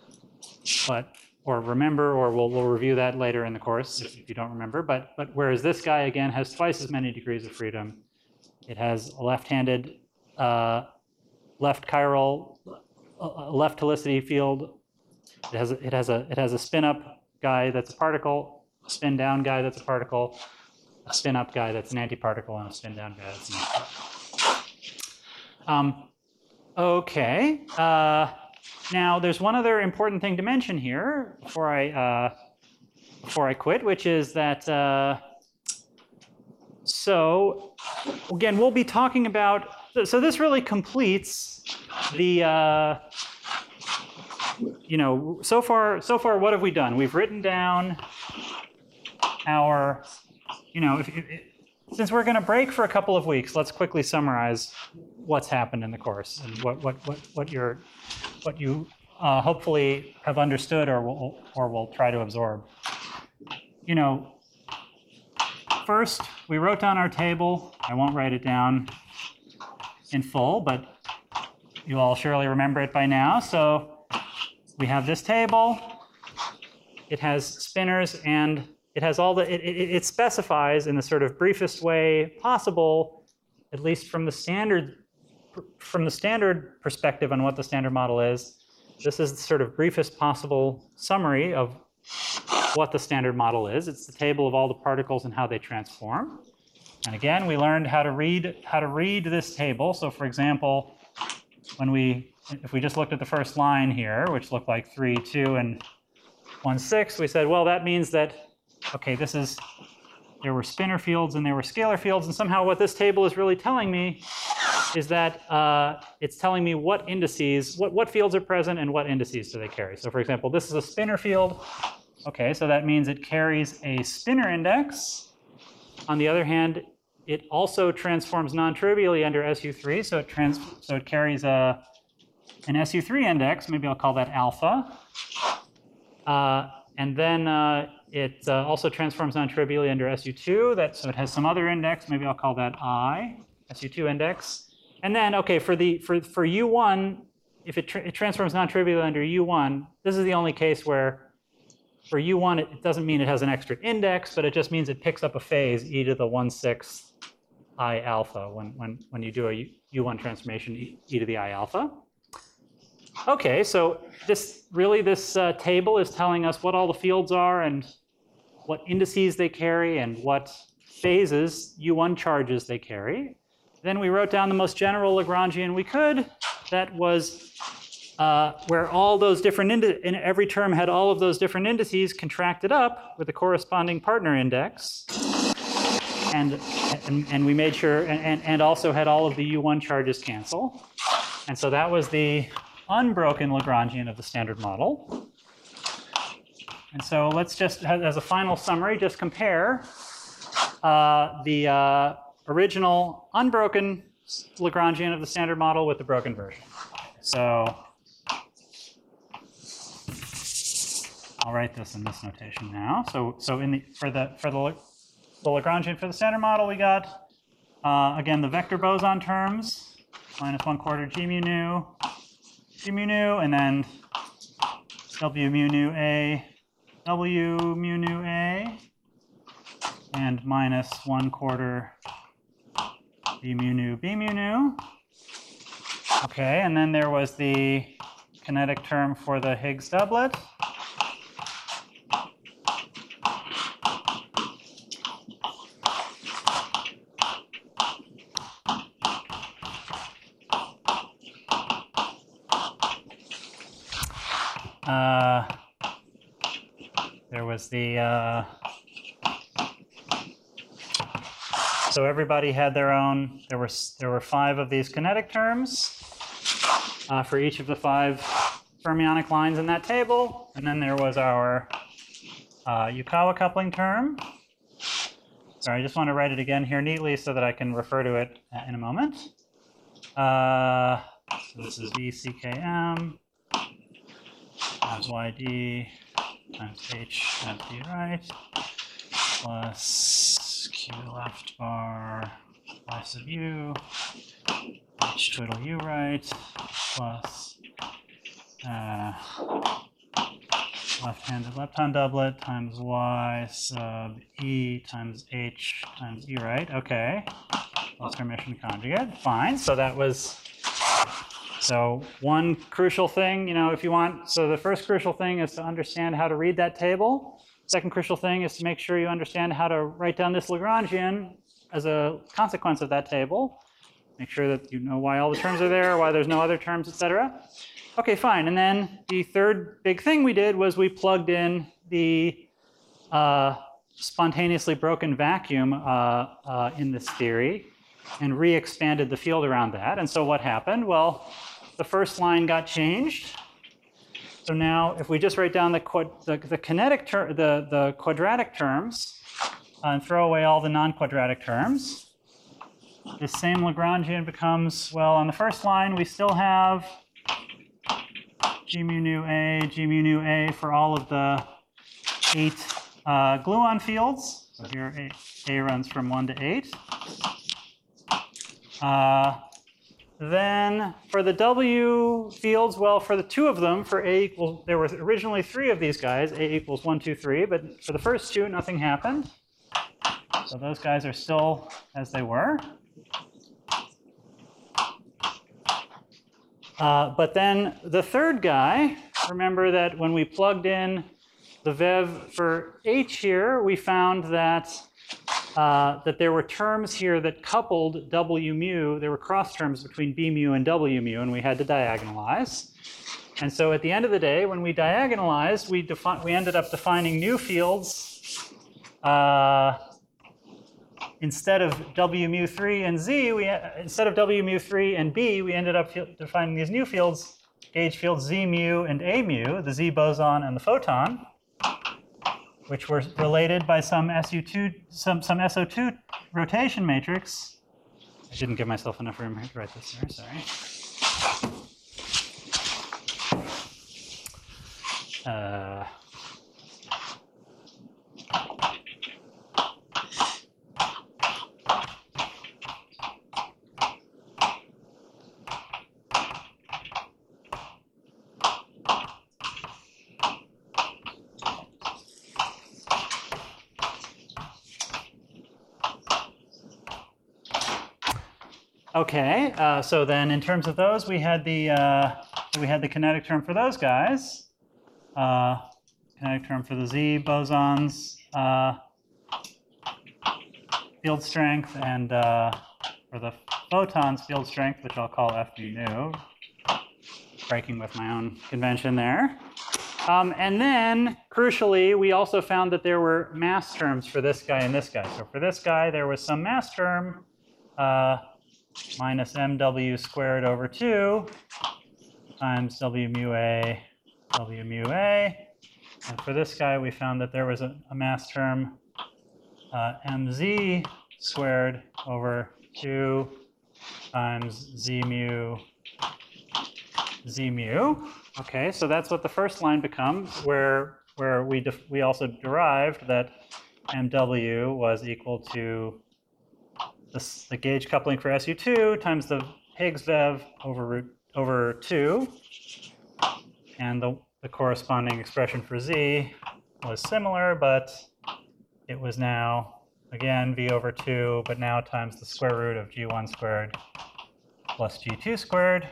Or we'll review that later in the course if you don't remember. But whereas this guy again has twice as many degrees of freedom, it has a left-handed left chiral left helicity field. It has a spin-up guy that's a particle, a spin-down guy that's a particle, a spin-up guy that's an antiparticle, and a spin-down guy that's an antiparticle. Okay. Now, there's one other important thing to mention here before I quit, which is that, so again, we'll be talking about, so this really completes the, so far, what have we done? We've written down our, since we're going to break for a couple of weeks, let's quickly summarize what's happened in the course and what you hopefully have understood or will try to absorb. First, we wrote down our table. I won't write it down in full, but you all surely remember it by now. So we have this table. It has spinners, and it has all it specifies in the sort of briefest way possible, at least from the standard perspective on what the standard model is. This is the sort of briefest possible summary of what the standard model is. It's the table of all the particles and how they transform. And again, we learned how to read this table. So for example, if we just looked at the first line here, which looked like 3, 2, and 1, 6, we said, well, that means that, okay, there were spinor fields and there were scalar fields, and somehow what this table is really telling me is that it's telling me what indices, what fields are present and what indices do they carry. So for example, this is a spinor field. Okay, so that means it carries a spinor index. On the other hand, it also transforms non-trivially under SU3, so it carries a an SU3 index, maybe I'll call that alpha. And then it also transforms non-trivially under SU2, so it has some other index, maybe I'll call that I, SU2 index. And then, okay, for U1, if it transforms non-trivially under U1, this is the only case where for U1, it doesn't mean it has an extra index, but it just means it picks up a phase e to the 1/6 I alpha when you do a U1 transformation e to the I alpha. Okay, so this table is telling us what all the fields are and what indices they carry and what phases, U1 charges they carry. Then we wrote down the most general Lagrangian we could. That was where all those different in every term had all of those different indices contracted up with the corresponding partner index. And we made sure, and also had all of the U1 charges cancel. And so that was the unbroken Lagrangian of the standard model. And so let's just, as a final summary, just compare the original unbroken Lagrangian of the standard model with the broken version. So I'll write this in this notation now. So for the Lagrangian for the standard model, we got again the vector boson terms minus 1/4 g mu nu, and then w mu nu a, w mu nu a, and minus 1/4 b mu nu b mu nu. Okay, and then there was the kinetic term for the Higgs doublet. There was the, so everybody had their own, there were 5 of these kinetic terms for each of the 5 fermionic lines in that table. And then there was our Yukawa coupling term. Sorry, I just want to write it again here neatly so that I can refer to it in a moment. So this is VCKM times YD times H times D right plus Q left bar Y sub U H total U right plus left-handed lepton doublet times Y sub E times H times E right. Okay. Plus Hermitian conjugate. Fine. So that was, so one crucial thing, if you want, so the first crucial thing is to understand how to read that table. Second crucial thing is to make sure you understand how to write down this Lagrangian as a consequence of that table. Make sure that you know why all the terms are there, why there's no other terms, etc. Okay, fine. And then the third big thing we did was we plugged in the spontaneously broken vacuum in this theory and re-expanded the field around that. And so what happened? Well, the first line got changed. So now if we just write down the quadratic terms and throw away all the non-quadratic terms, this same Lagrangian becomes, well, on the first line, we still have G mu nu A for all of the 8 gluon fields. So here A runs from 1 to 8. Then for the W fields, well, for the 2 of them, for A equals, there were originally 3 of these guys, A equals 1, 2, 3, but for the first 2, nothing happened. So those guys are still as they were. But then the third guy, remember that when we plugged in the VEV for H here, we found that that there were terms here that coupled W mu. There were cross terms between B mu and W mu, and we had to diagonalize. And so at the end of the day, when we diagonalized, we ended up defining new fields. Instead of W mu 3 and Z, instead of W mu 3 and B, we ended up defining these new fields, gauge fields Z mu and A mu, the Z boson and the photon, which were related by some SO2 rotation matrix. I didn't give myself enough room here to write this here, sorry. Okay, so then in terms of those, we had the kinetic term for those guys. Kinetic term for the Z bosons, field strength, and for the photons field strength, which I'll call F mu, breaking with my own convention there. And then, crucially, we also found that there were mass terms for this guy and this guy. So for this guy, there was some mass term, minus mw squared over 2 times w mu a, w mu a. And for this guy, we found that there was a mass term, mz squared over 2 times z mu. Okay, so that's what the first line becomes, where we also derived that mw was equal to the gauge coupling for SU2 times the Higgs VEV over 2, and the corresponding expression for Z was similar, but it was now, again, V over 2, but now times the square root of G1 squared plus G2 squared.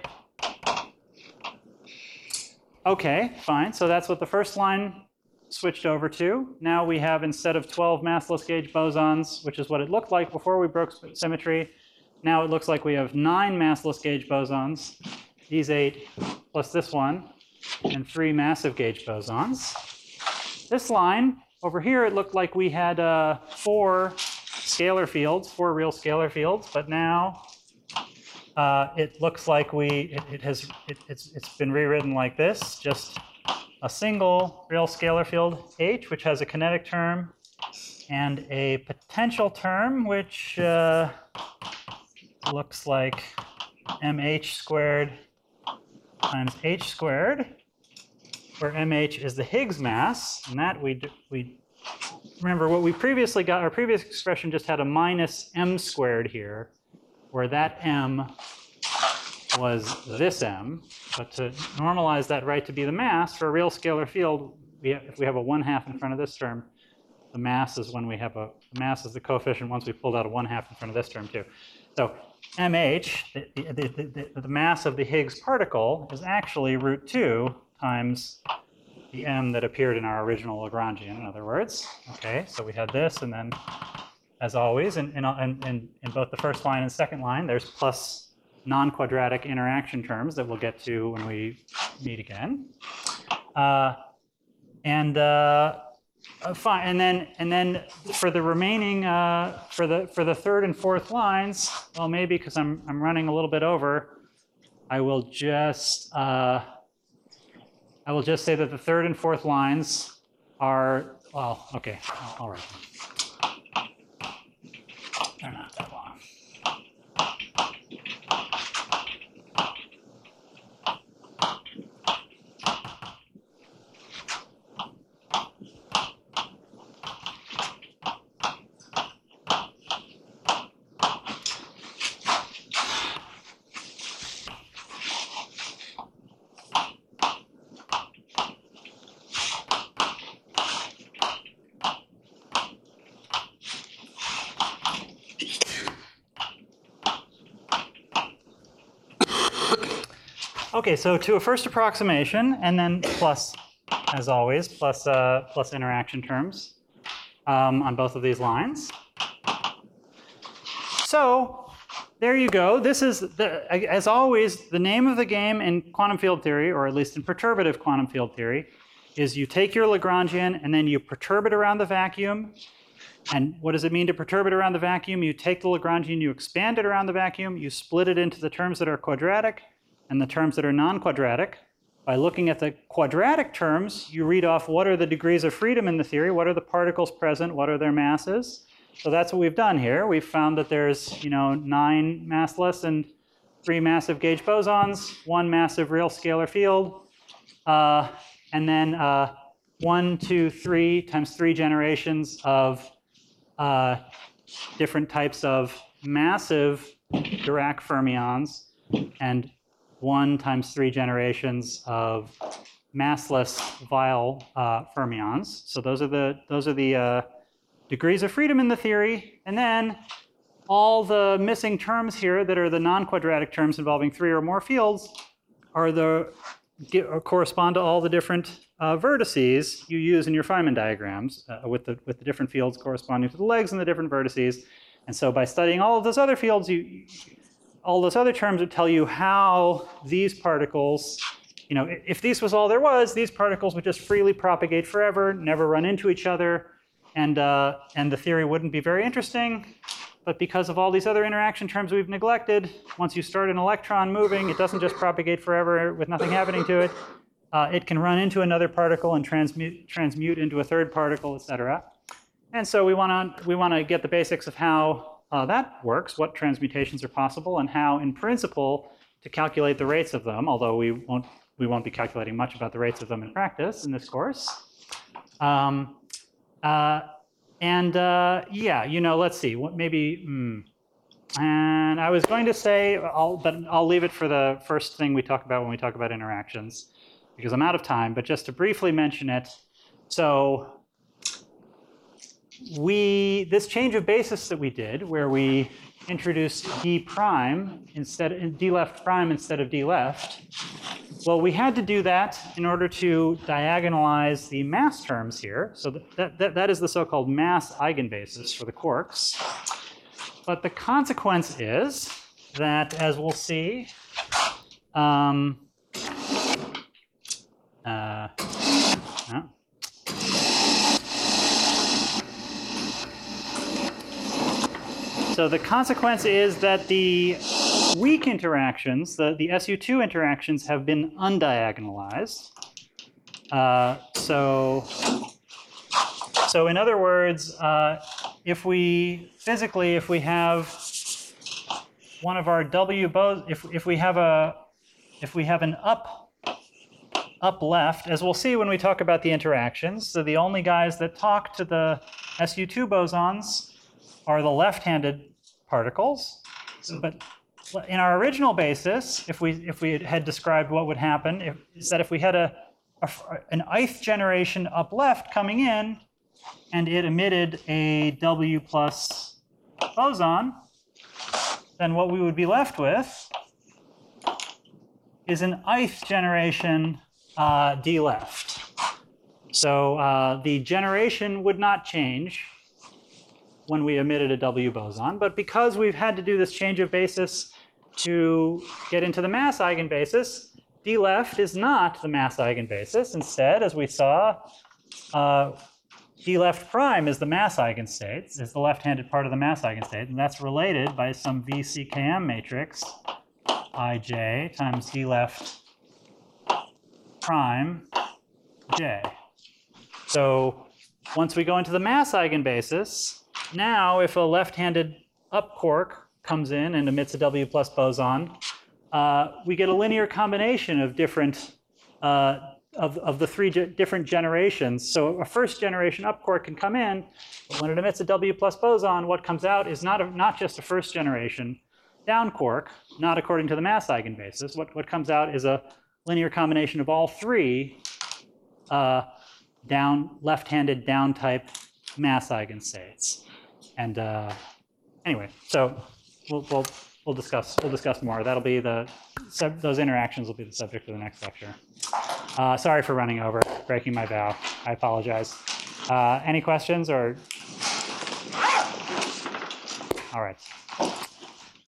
Okay, fine. So that's what the first line switched over to. Now we have, instead of 12 massless gauge bosons, which is what it looked like before we broke symmetry, now it looks like we have 9 massless gauge bosons, these 8 plus this one, and 3 massive gauge bosons. This line, over here, it looked like we had 4 scalar fields, 4 real scalar fields, but now it looks like it's been rewritten like this, just a single real scalar field H, which has a kinetic term, and a potential term, which looks like mh squared times h squared, where mh is the Higgs mass, and that we remember what we previously got. Our previous expression just had a minus m squared here, where that m was this m. But to normalize that right to be the mass for a real scalar field, if we have a 1/2 in front of this term, the mass is when we have the mass is the coefficient once we pulled out a 1/2 in front of this term too. So mh, the mass of the Higgs particle, is actually √2 times the m that appeared in our original Lagrangian, in other words. Okay, so we had this, and then, as always, in both the first line and second line, there's plus non-quadratic interaction terms that we'll get to when we meet again. Fine, and then for the remaining for the third and fourth lines, well, maybe because I'm running a little bit over, I will just say that the third and fourth lines are, well, okay, all right. They're not that long. Okay, so to a first approximation, and then plus, as always, plus interaction terms on both of these lines. So there you go. This is, as always, the name of the game in quantum field theory, or at least in perturbative quantum field theory, is you take your Lagrangian and then you perturb it around the vacuum. And what does it mean to perturb it around the vacuum? You take the Lagrangian, you expand it around the vacuum, you split it into the terms that are quadratic and the terms that are non-quadratic. By looking at the quadratic terms, you read off what are the degrees of freedom in the theory, what are the particles present, what are their masses. So that's what we've done here. We've found that there's, 9 massless and 3 massive gauge bosons, 1 massive real scalar field, and then 1, 2, 3 times 3 generations of different types of massive Dirac fermions, and 1 times 3 generations of massless Weyl fermions. So those are the degrees of freedom in the theory, and then all the missing terms here that are the non-quadratic terms involving 3 or more fields correspond to all the different vertices you use in your Feynman diagrams with the different fields corresponding to the legs and the different vertices. And so by studying all of those other fields, all those other terms would tell you how these particles, if this was all there was, these particles would just freely propagate forever, never run into each other, and the theory wouldn't be very interesting. But because of all these other interaction terms we've neglected, once you start an electron moving, it doesn't just propagate forever with nothing happening to it. It can run into another particle and transmute into a third particle, etc. And so we want to get the basics of how that works, what transmutations are possible, and how, in principle, to calculate the rates of them. Although we won't be calculating much about the rates of them in practice in this course. Let's see. What maybe? And I was going to say, but I'll leave it for the first thing we talk about when we talk about interactions, because I'm out of time. But just to briefly mention it, so this change of basis that we did, where we introduced d prime d left prime instead of d left. Well, we had to do that in order to diagonalize the mass terms here. So that is the so-called mass eigenbasis for the quarks. But the consequence is that, as we'll see, so the consequence is that the weak interactions, the SU2 interactions, have been undiagonalized. So in other words, if we have one of our W bosons, if we have an up left, as we'll see when we talk about the interactions, so the only guys that talk to the SU2 bosons are the left-handed particles. But in our original basis, if we had described what would happen, is that if we had an ith generation up left coming in, and it emitted a W plus boson, then what we would be left with is an ith generation D left. So the generation would not change when we emitted a W boson, but because we've had to do this change of basis to get into the mass eigenbasis, D left is not the mass eigenbasis. Instead, as we saw, D left prime is the mass eigenstate, is the left-handed part of the mass eigenstate, and that's related by some VCKM matrix, Ij times D left prime J. So once we go into the mass eigenbasis, now if a left-handed up quark comes in and emits a W plus boson, we get a linear combination of different of the three different generations. So a first generation up quark can come in, but when it emits a W plus boson, what comes out is not just a first generation down quark, not according to the mass eigenbasis. What comes out is a linear combination of all three left-handed down type mass eigenstates. And anyway, so we'll discuss more. That'll be those interactions will be the subject of the next lecture. Sorry for running over, breaking my vow. I apologize. Any questions or? All right.